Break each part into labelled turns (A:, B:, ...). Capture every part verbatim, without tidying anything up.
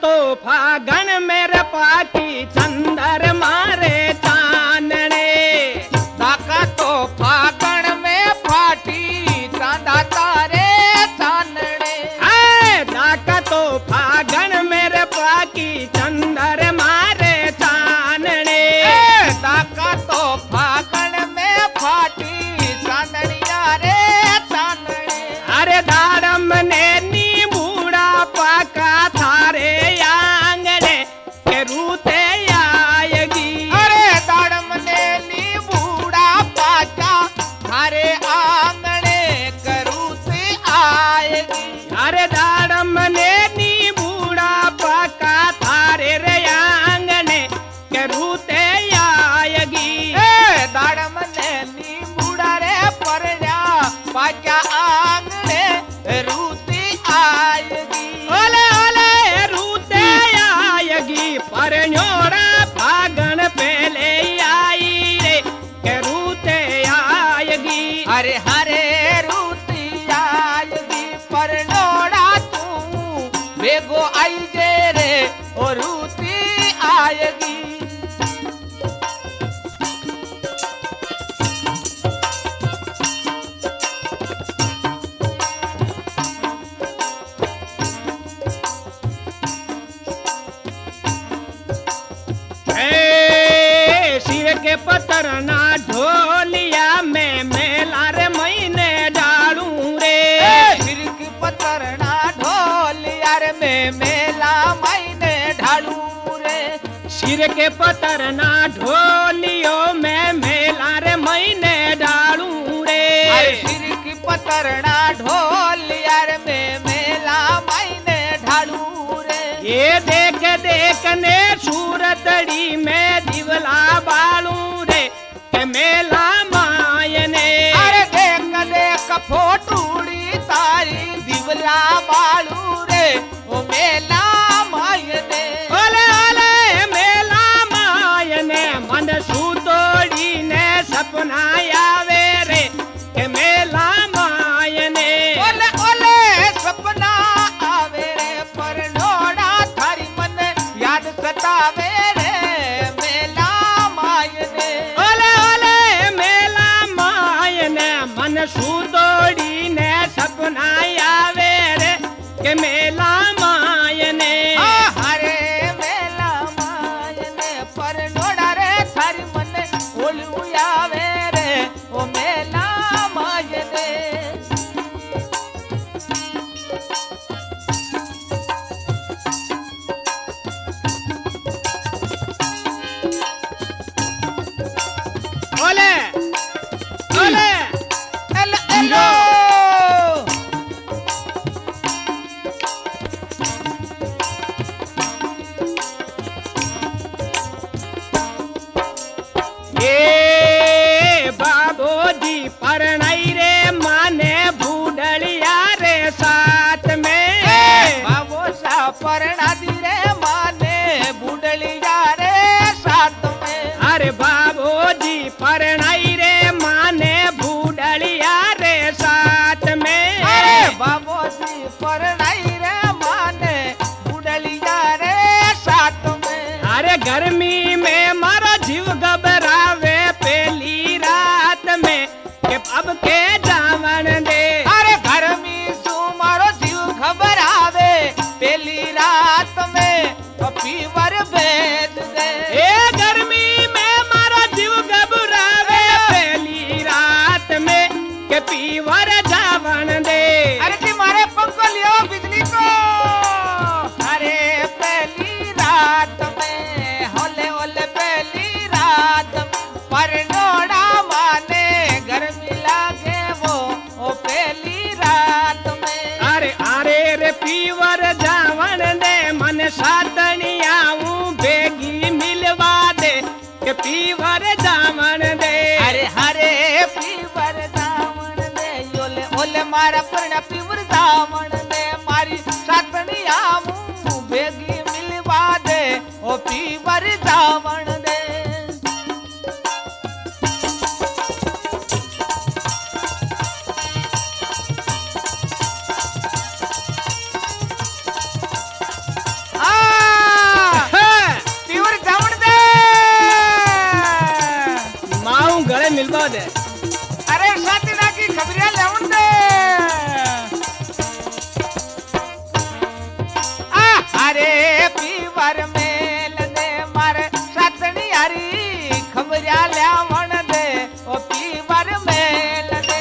A: तो फागण मेरे पाकी चंदर मारे चानने।
B: डाका तो फागण में फाटी चांदा तारे चानने।
A: आए डाका तो फागण मेरे पाकी चंदर मारे चानने।
B: डाका तो फागण में फाटी चांदनिया रे चानने।
A: अरे दाड़म ने नी बूढ़ा पाका थारे आंगने के रूते आएगी।
B: अरे दाड़म ने नी बूढ़ा पाका थारे आंगने करू से आएगी।
A: अरे दाड़म ने नी बूढ़ा पाका थारे रे आंगने के रूते आएगी।
B: ए दाड़म ने नी बूढ़ा रे परजा पाका आंगने रूती आएगी।
A: ओले ओले रूते आएगी पर न्योड़ा फागण पहले आई रे के रूते आएगी।
B: अरे हरे रूती आएगी पर नोड़ा तू बेगो आई जे रे ओ रूती आएगी।
A: ए, सिर के पत्थर ना ढोलिया में मेला रे महीने डालू रे।
B: ए सिर की पत्थर ना ढोल यार में मेला मायने ढालू रे।
A: सिर के पत्थर ना ढोलियो में मेला रे महीने डालू रे।
B: अरे सिर की पत्थर ना ढोल यार में मेला मायने ढालू रे।
A: ये देख देख ने सूरतड़ी में दिवला बालू रे के मेला मायने।
B: अरे देख देख फोटूड़ी तारी दिवला बालू रे ओ मेला मायने।
A: ओले ओले मेला मायने मन सूतोड़ी ने सपना आवे रे के मेला मायने।
B: ओले ओले सपना आवे रे पर नोड़ा थारी मन याद सतावे रे मेला मायने।
A: ओले ओले मेला मायने मन सूतोड़ी ने सपना आवे रे के मेला मायने।
B: आ हरे मेला मायने पर नोड़ा रे थारी मन ओलू आवे रे ओ मेला मायने।
A: ओले ओले
B: एल एलो
A: ये बाबूजी परनाई रे माने बूढ़लिया रे साथ में।
B: बाबो सा परना दी रे माने बुडलिया रे साथ में।
A: अरे बाबूजी परनाई रे माने बूढ़लिया रे साथ में।
B: अरे बाबो जी परनाई रे माने बुडलिया रे साथ में।
A: अरे गर्मी में मारा जीव घबरावे पहली रात में के अब के जावन दे।
B: अरे घर में सु मारो जीव घबरावे पहली रात में तो फीवर भेज दे।
A: ए गर्मी में मारा जीव घबरावे पहली रात में के पीवर जावन दे।
B: अरे जी मारे पंखो लियो बिजली को। अरे पहली रात में होले होले पहली रात में पर नोड़ा माने गर्मी लागे वो ओ पहली रात में।
A: अरे अरे रे पीवर जावन दे मन सातनी आऊं बेगी मिलवा दे के पीवर जावन दे।
B: अरे हरे पीवर दामन दे ओले ओले मारा पर पीवर दामन दे मारी सातनी आमू बेगी मिलवा दे ओ पीवर दामन दे। आ
A: लेवा दे।
B: अरे साथी ना की खबरिया लेवन दे। आ अरे पीवर मेल दे मारे साथनी यारी खबरिया लेवन दे ओ पीवर मेल दे।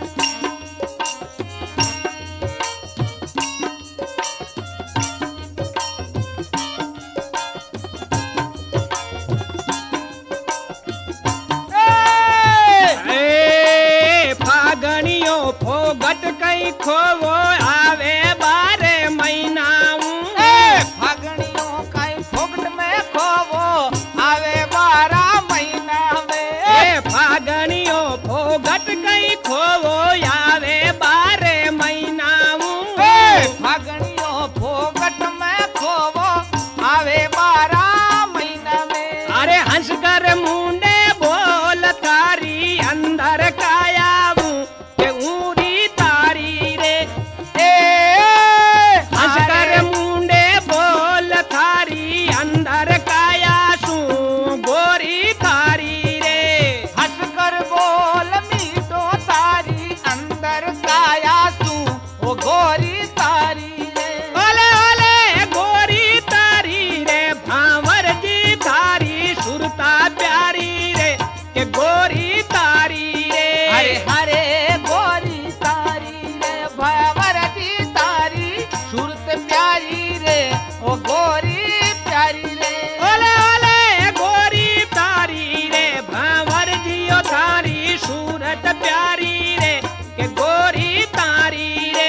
A: ए फागणियो फोगट कई खोवो आवे बारे महीनाऊ।
B: ए फागणियों काई फोगट में खोवो आवे बारह महीना में।
A: ए फागणियो फोगट कई खोवो आवे बारे महीनाऊ।
B: ए फागणियों फोगट में खोवो आवे बारह महीना में।
A: अरे हंस कर मुंडे बोल तारी अंदर कायाऊ के ऊरी तारी रे।
B: ए
A: हंस कर मुंडे बोल थारी अंदर कायासू गोरी तारी रे।
B: हंस कर बोल मीठो तारी अंदर काया तू ओ गोरी तारी रे।
A: ओले ओले गोरी तारी रे भांवर जी थारी सुरता प्यारी रे के गोरी तारी रे।
B: हरे हरे गोरी तारी रे भवर जी तारी सूरत प्यारी रे ओ गोरी प्यारी रे।
A: ओले ओले गोरी तारी रे भांवर जियो थारी सूरत प्यारी रे के गोरी तारी रे।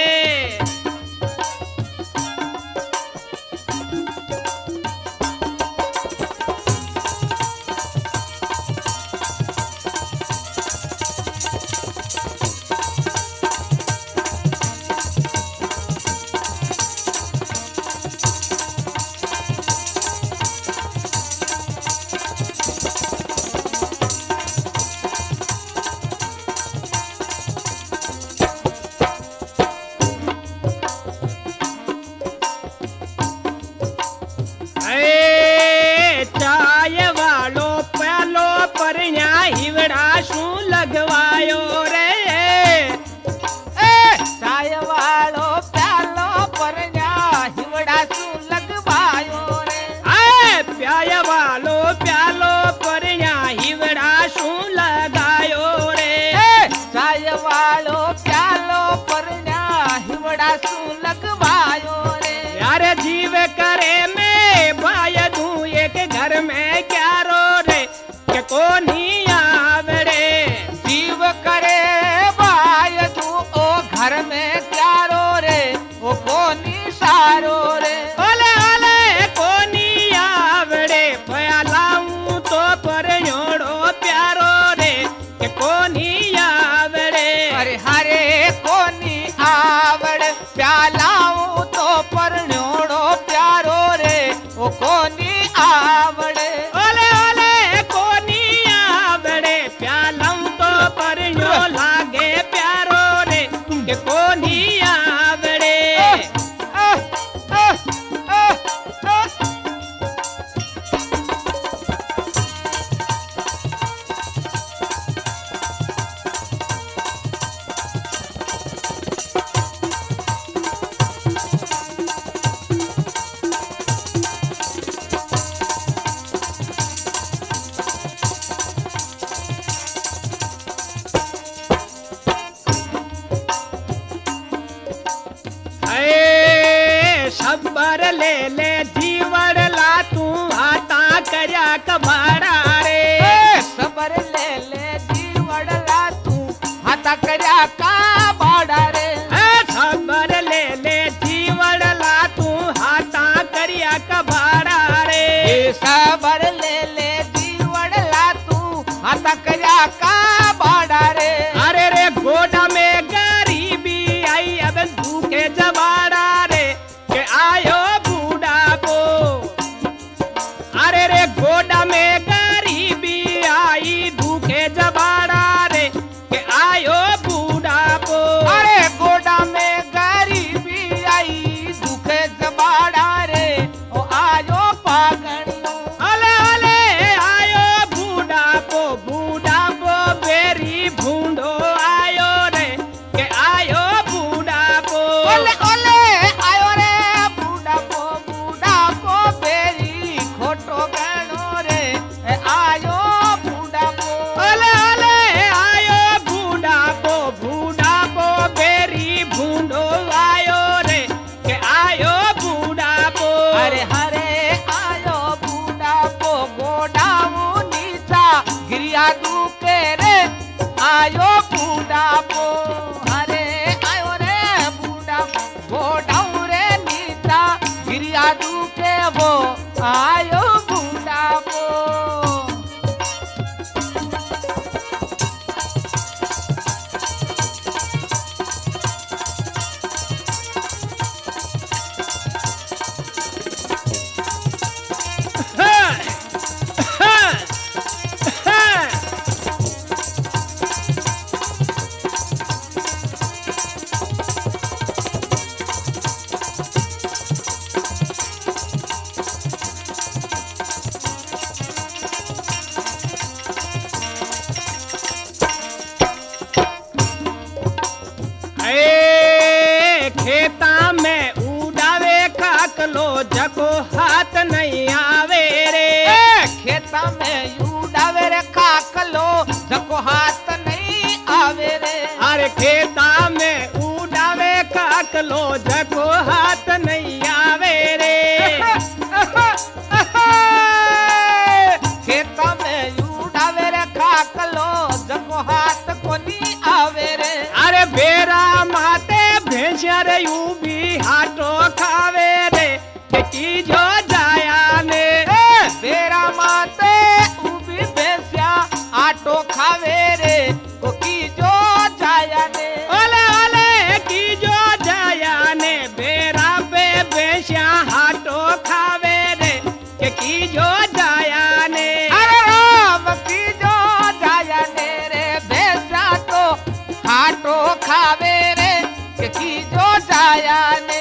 A: ए चाय वालो प्यालो परण्या हिवड़ा शू लगवायो रे।
B: ए चाय वालो प्यालो परण्या हिवड़ा सू लगवायो रे।
A: ए प्याय वालो प्यालो परण्या हिवड़ा शू लगायो रे।
B: ए चाय वालो प्यालो परण्या हिवड़ा सू लगवायो रे।
A: यार जीव करे में बाय दू एक घर में क्या रो रे के कोनी आवड़े।
B: जीव करे बाय तू ओ घर में प्यारो रे ओ कोनी सारो रे।
A: ओले ओले कोनी आवड़े पयालाऊ तो पर जोड़ो प्यारो रे के कोनी आवड़े।
B: हरे हरे कोनी आवड़ प्यालाऊ तो परण्योड़ो प्यारो रे ओ कोनी आवड़े।
A: ओले ओले कोनी आवड़े प्यालाऊ तो पर जो लागे प्यारो रे के कोनी आवड़े।
B: आ, आ, आ, आ, आ।
A: ए सबर ले ले जीवन ला तू आता करया कबाड़ा रे।
B: ए सबर ले ले जीवड़ला तू हाथा करया का बाड़ा रे।
A: ए सबर ले ले जीवन ला तू आता करया कबाड़ा रे।
B: ए सबर ले ले जीवड़ला तू हाथा करया का बाड़ा रे।
A: अरे रे गोडा में गरीबी आई अब भूखे जबाड़ा रे के आयो बूढ़ा पो। अरे रे गोडा में गरीबी आई भूखे जबाड़ा रे के आयो बूढ़ा पो।
B: अरे गोडा में गरीबी आई दुखे जबाड़ा रे ओ आयो पागणियों।
A: अले अले आयो बूढ़ा पो बूढ़ा पो
B: गिरिया दुखे रे आयो बूढ़ापो अरे आयो रे बूढ़ापो वो ढाऊ रे नीता गिरिया दुखे वो आयो बूढ़ापो
A: ए, खेता में उड़ावे काकलो जको हाथ नहीं आवे रे
B: ए, खेता में उड़ावे रे काकलो जको हाथ नहीं आवे रे
A: अरे खेता में उड़ावे काकलो जको हाथ नहीं आवे रे
B: खेता में उड़ावे रे काकलो जको हाथ कोनी आवे रे
A: अरे बेरा माते भेंसिया रे यू भी हाथो खावे रे की जो जाया ने
B: ए, बेरा माते उबी बेसिया आटो खावे रे को की जो जाया ने
A: ओले ओले की जो जाया ने बेरा पे भेंसिया हाथो खावे रे की जो जाया ने
B: अरे राम की जो जाया ने रे बेसिया तो आटो खावे रे के की जो जाया ने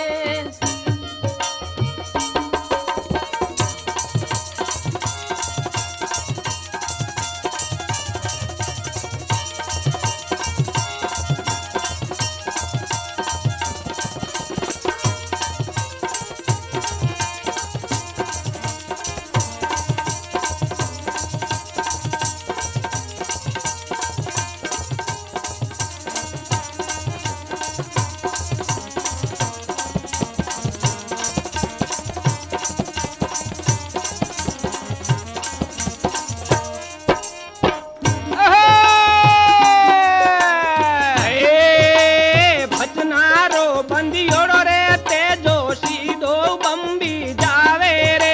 A: ए भजनारो बंदियोड़ो रे तेजो सीधो बम्बी जावे रे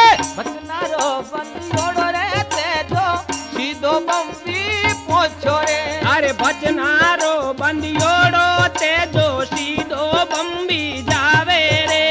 B: बचनारो बंदियोड़ो रे तेजो सीधो बम्बी पोछो रे
A: अरे भजनारो बंदियोड़ो तेजो सीधो बम्बी जावे रे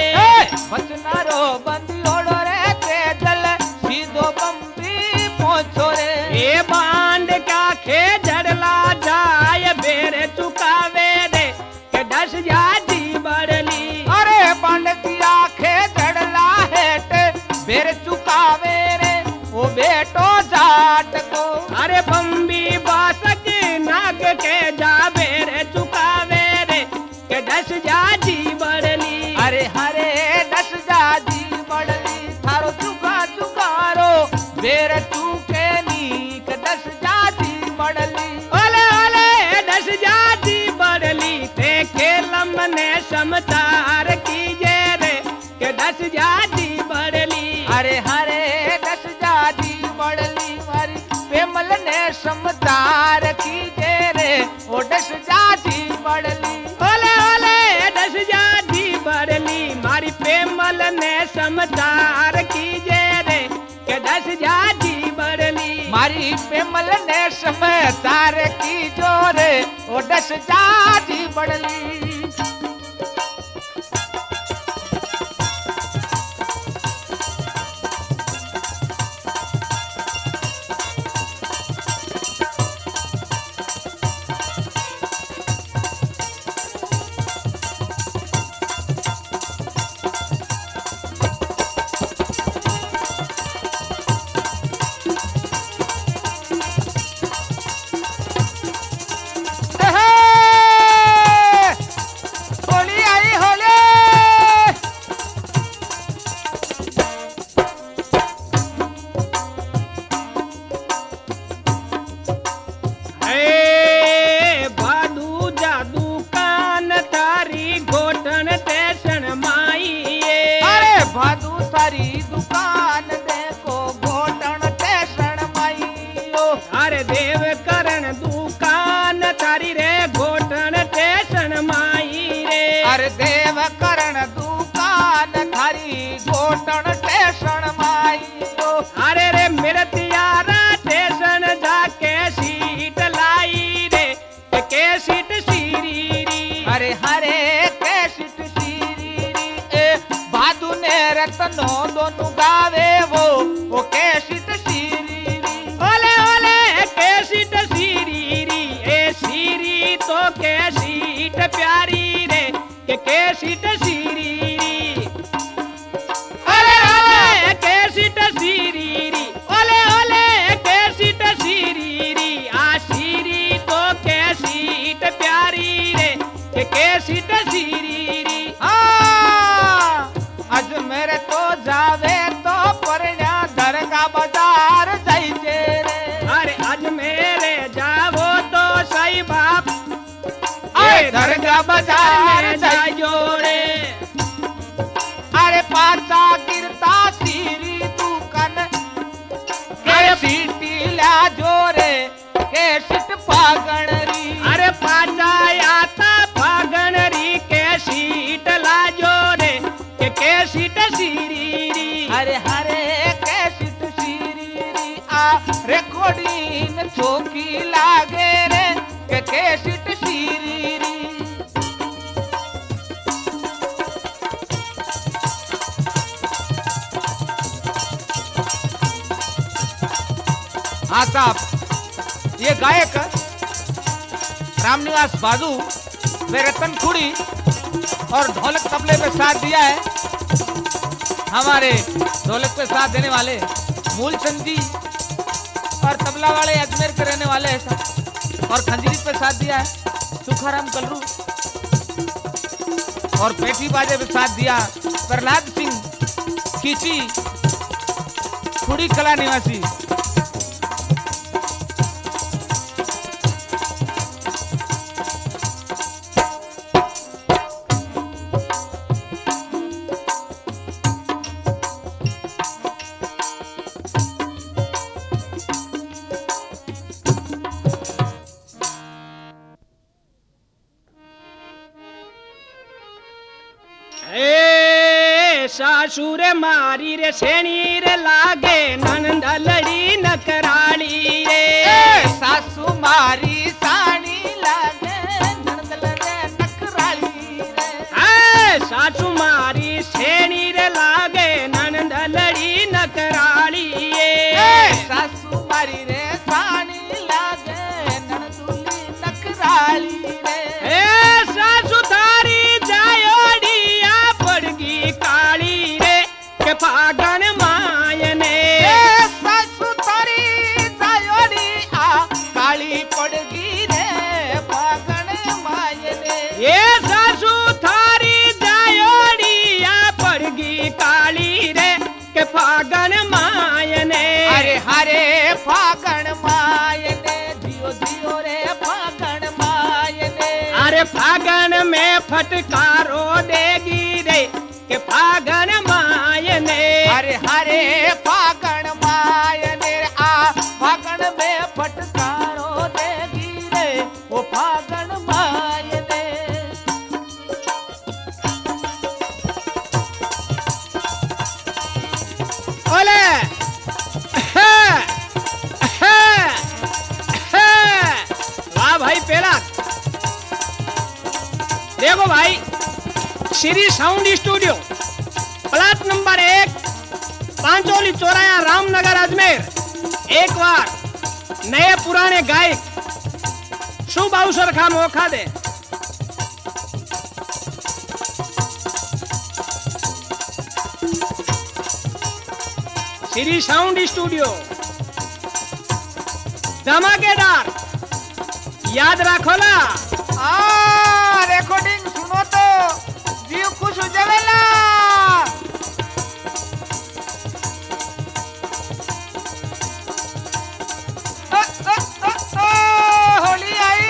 B: बचनारो बंदियोड़ो रे तेजल सीधो बम्बी पोछो रे
A: ए बांड का खे जड़ला जाय बेरे चुकावे रे के दस जाती बड़ली
B: अरे बंड की आंखें जड़ला हेट बेर चुकावे रे ओ बेटो जाट को
A: अरे बम्बी बासक नाग के जावे रे चुकावे रे के दस जाती बड़ली
B: अरे हरे दस जाजी बड़ली थारो चुका चुकारो बेर चुके नीक दस जाजी बड़ली
A: ओले ओले दस जाती बड़ली ते खेलम ने समतार कीजे रे के दस जाती बड़ली
B: अरे हरे दस जाजी बड़ली मारी पेमल ने समदार कीजे रे ओ दस जाजी बड़ली
A: ओले ओले दस जाती बड़ली मारी पेमल ने समतार कीजे रे के दस जाती बड़ली
B: मारी पेमल ने समदार की जोरे ओ दस जाजी बड़ली
A: अरे देव करण दुकान थारी रे घोटन टेशन माई रे
B: अरे देव करण दुकान थारी घोटन टेशन माई तो
A: अरे रे मिरतियारा टेशन जाके सीट लाई रे के सीट सीरी
B: अरे हरे के सीट सीरी ए भादु ने रतनो दोनों गावे वो वो के सीट सीरी
A: ओले ओले के सीट सीरी ए सीरी तो के सीट प्यारी रे के के सीट सीरी ओले ओले के सीट सीरी ओले ओले के सीट सीरी आ सीरी तो के सीट प्यारी रे के के सीट सीरी
B: हाँ आज मेरे तो जावे तो परण्या दरगाह बाजार जाइजे रे
A: अरे आज मेरे जावो तो सही बाप
B: अरे दरगाह बाजार
A: में
B: जाइजे
A: जायो रे
B: अरे पाचा गिरता सीरी दुकान के सीटी ला जोरे के सिट पागण री
A: अरे पाचा आता फागण री के सीट लाजो रे के के सीट सीरी
B: अरे हरे के सिट सीरी आ रिकॉर्डिंग चौकी लागे रे के के सिट सीरी हाँ साहब ये गायक रामनिवास बाजू वे रतन खुड़ी और ढोलक तबले पे साथ दिया है हमारे ढोलक पे साथ देने वाले मूलचंद जी और तबला वाले अजमेर के रहने वाले हैं साहब और खंजरी पे साथ दिया है सुखाराम कलरू और पेटी बाजे पे साथ दिया प्रहलाद सिंह कीची खुड़ी कला निवासी
A: ए सासुर मारी रे सेणी रे लागे ननंद लड़ी नकराली रे
B: सासू मारी सानी लागे ननद लड़े नकराली रे
A: ए सासु मारी सेणी रे लागे ननंद लड़ी नकराली रे
B: सासू मारी रे सानी लागे ननदुली नकराली रे
A: ए सासु थारी जायोड़िया पड़गी काली रे के फागण मायने
B: सासू थारी जायोड़ी आ काली पड़गी रे फागण मायने
A: ये सासु थारी जायोड़िया पड़गी काली रे के फागण मायने
B: अरे हरे फागण मायने जियो जियो रे फागण मायने
A: अरे फागण में फटकारो देगी रे के फागण मायने
B: हरे हरे फागण मायने आ फागण में फटकारो देगी रे वो फागण मायने
A: ओले वाह भाई पेला देखो भाई Shri sound studio plot number एक पांचोली चौराया रामनगर अजमेर एक बार नए पुराने गायक शुभ अवसर का मौका दे श्री साउंड स्टूडियो धमाकेदार याद रखो ना
B: आ रिकॉर्डिंग सुनो तो जीव खुश हो जावेला ओ, ओ, ओ, ओ, होली आई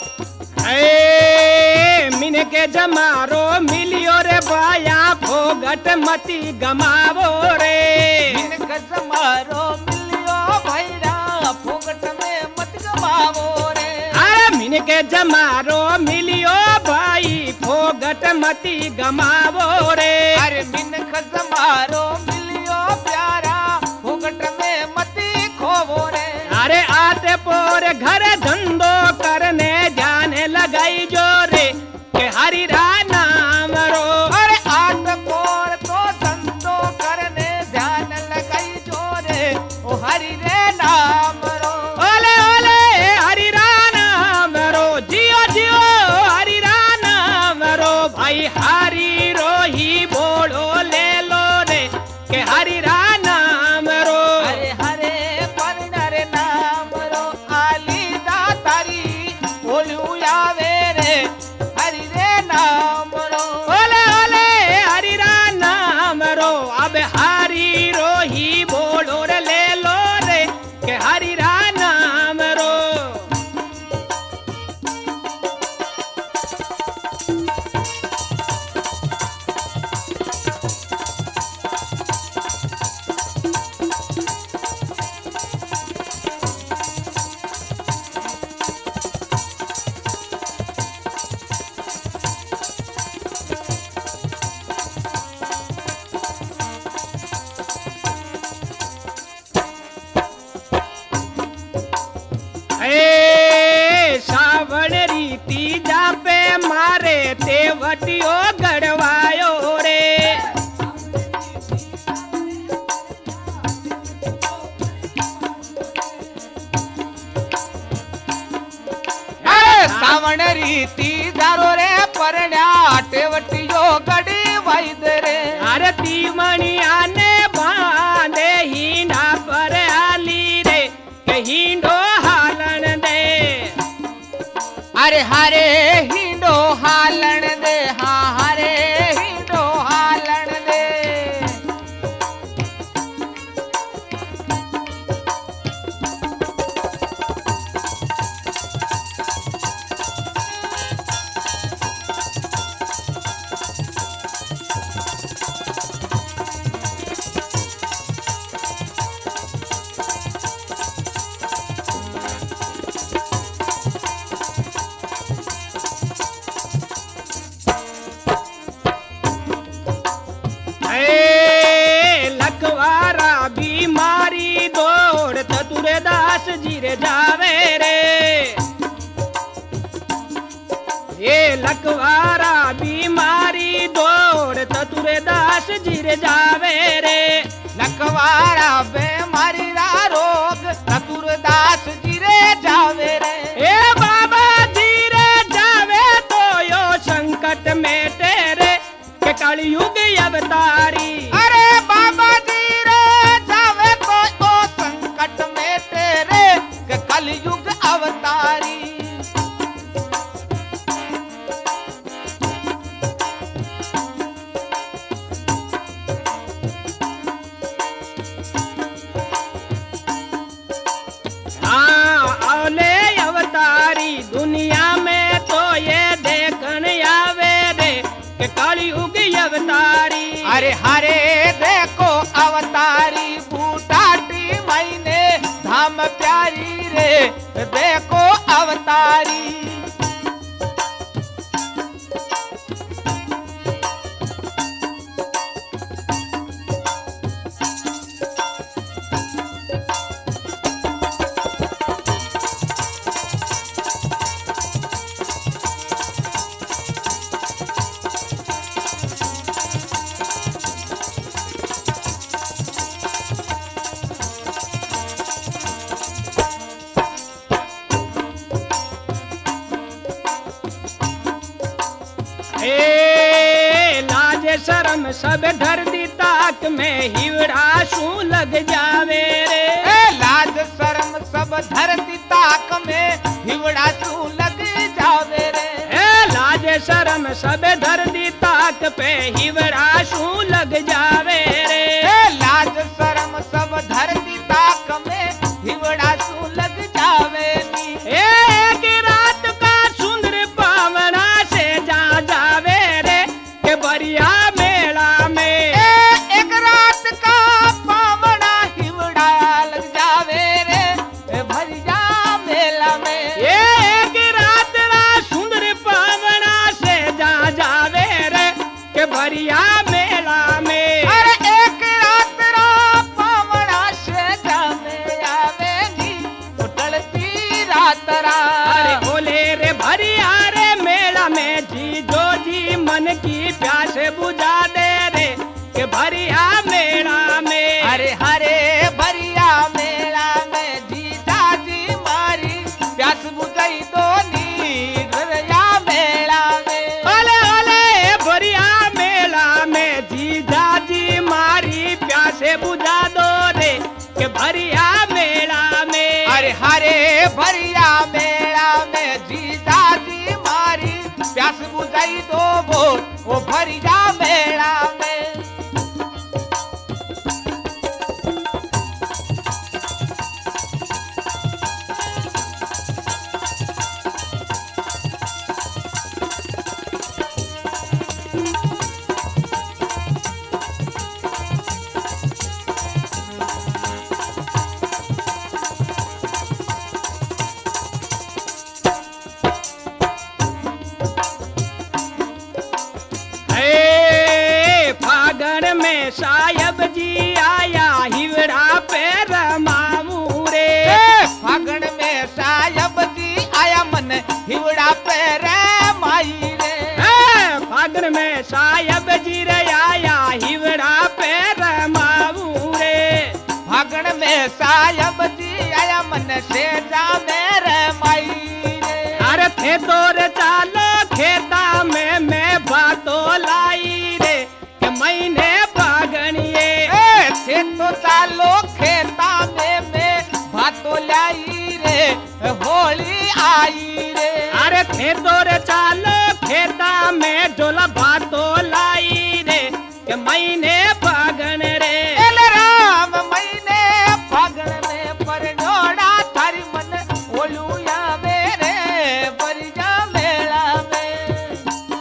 A: ए मिन के जमारो मिलियो रे बाया भोग फोगट मती गमावो रे।
B: मिनक जमारो मिलियो भैया फोगट में मत गवावो रे।
A: अरे मिनके जमारो मिलियो भाई फोगट मती गमावो रे।
B: अरे मिनक जमारो मिलियो प्यारा फोगट में मती खोवो रे।
A: अरे आते पोर घर धंधो करने जाने लगाई जो रे के हरि रा नाम रो।
B: अरे आत पोर तो धंधो करने ध्यान लगाई जो रे ओ हरि रे नाम रो।
A: ओले ओले हरि रा नाम रो जियो जियो हरि रा नाम रो भाई हरि रो ही बोलो ले लो रे के हरि रा नाम रो।
B: अरे हरे परनर नाम रो आली दातारी बोलू आवे रे हरि रे नाम रो।
A: ओले ओले हरि रा नाम रो अब हरि रो ही बोलो रे ले लो रे के हरि रा नाम रो। ए सावण रीति जापे मारे ते वटियो गड़वायो रे।
B: अरे सावण रीति दारो रे परण्या टेवटियो गड़ी वैद रे।
A: अरे तीमणिया ने बांधे हीना पर आली रे के हींडो हालन दे।
B: अरे हरे हिंडो हालन दे हाँ हरे हिंडो हालन दे।
A: ए लखवारा बीमारी दौड़ चतुरे दास जी रे जावे रे। ये लखवारा बीमारी दौड़ चतुरे दास जी रे जावे रे।
B: लखवारा बेमारी रा रोग चतुरदास जी रे जावे रे।
A: ए बाबा जी रे जावे तो यो संकट में तेरे के कलयुग अवतारी।
B: अरे बाबा जी रे जावे तो ओ संकट में तेरे के कलयुग अवतारी।
A: हाँ औले अवतारी दुनिया में तो ये देखन आवे रे के कलयुग अवतारी।
B: अरे हरे देखो अवतारी बूटाटी मैंने धाम प्यारी रे देखो अवतारी।
A: ए लाज शर्म सब धर दी ताक में हिवड़ा शू लग जावे रे।
B: ए लाज शर्म सब धरती ताक में हिवड़ा तू लग जावे रे।
A: ए लाज शर्म सब धर दी ताक पे हिवड़ा शू लग जावे रे।
B: ए लाज शर्म सब धरती ताक में हिवड़ा तू लग जावे नी।
A: एक रात का सुंदर पावना से जा जावे रे के बरिया मेला में। से बुझा दो रे के भरिया मेला में।
B: अरे हरे भरिया मेला में जीजा जी मारी प्यास बुझाई दो वो ओ भरिया मेला में।
A: हे फागण में साहब जी आया हिवड़ा पे रमाऊ रे।
B: ए, फागण में साहब जी आया मन हिवड़ा पे रे माई रे।
A: हे फागण में साहब जी रे आया हिवड़ा पे रमाऊ रे।
B: फागण में साहब जी आया मन से जा मेरे माई रे।
A: अरे थे तोर चालो खेता में मैं बातो लाई रे कि मैंने फागणिए।
B: ए, थे तो चालो खेता में मैं भातो लाई रे होली आई रे।
A: अरे थे तोर चालो खेता में डोला बातो लाई रे कि मैंने फागण रे।
B: एल राम मैंने फागण में परनोड़ा थारी मन ओलुया मेरे बरिया मेला में।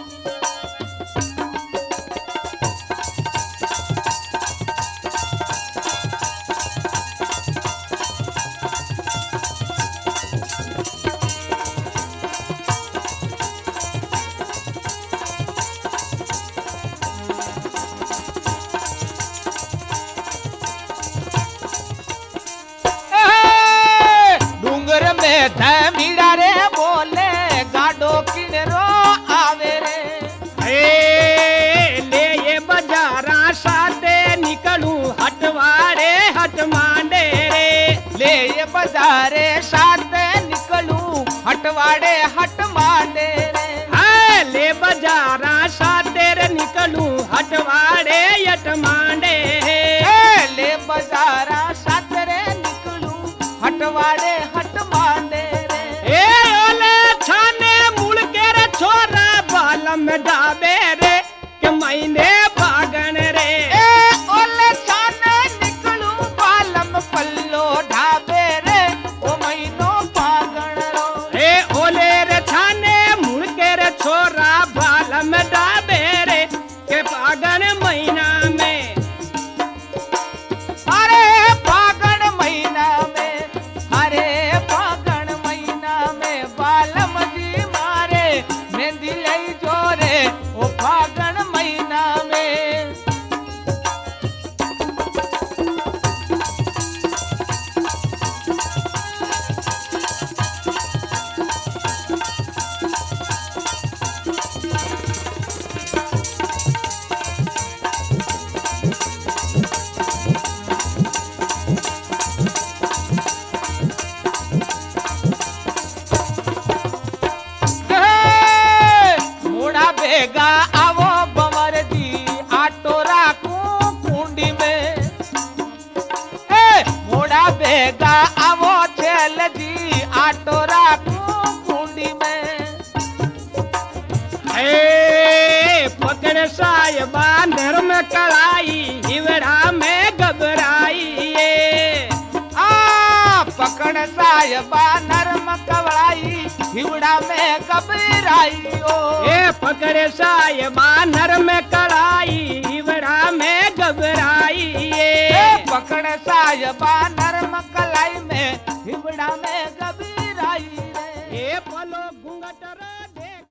B: ए, डूंगर में धमीड़ा रे बोले गाडो किनरो आवे रे।
A: ए ले ये बाजारा साथे निकलूं हटवाड़े हट मांडे रे।
B: ले ये बाजारे साथ निकलूं हटवाड़े हट मांडे रे।
A: हाँ, ले बाजारा साथे रे निकलूं हटवाड़े हट मांडे रे।
B: ए, ले बाजारा साथ रे निकलूं हटवाड़े हट मांडे रे।
A: ए ओले छाने मुड़ के रे छोरा बालम डाबे रे कि मैंने फागण रे।
B: ए, ओले छाने निकलूं बालम पल्लो ढाबे रे ओ महीनो फागण रो।
A: ए ओले रे छाने मुड़ के रे छोरा बालम डाबे रे के फागण महीना में।
B: अरे फागण महीना में अरे फागण महीना में बालम जी मारे मेहंदी लई जोरे ओ फागण महीना में। ए, मोड़ा बेगा आवो बंवर जी आटो राखू कुंडी में। ए, मोड़ा बेगा आवो छेल जी आटो राखू कुंडी में।
A: ए पकड़ साहिबा नरम कलाई हिवड़ा में घबराई ये।
B: आ पकड़ साहिबा नरम कवड़ाई हिवड़ा में घबराई ओ।
A: ए पकड़ साहिबा नरम कलाई हिवड़ा में घबराई ये।
B: ए, पकड़ साहिबा नरम कलाई में हिवड़ा में घबराई रे।
A: ए पलो घूंघट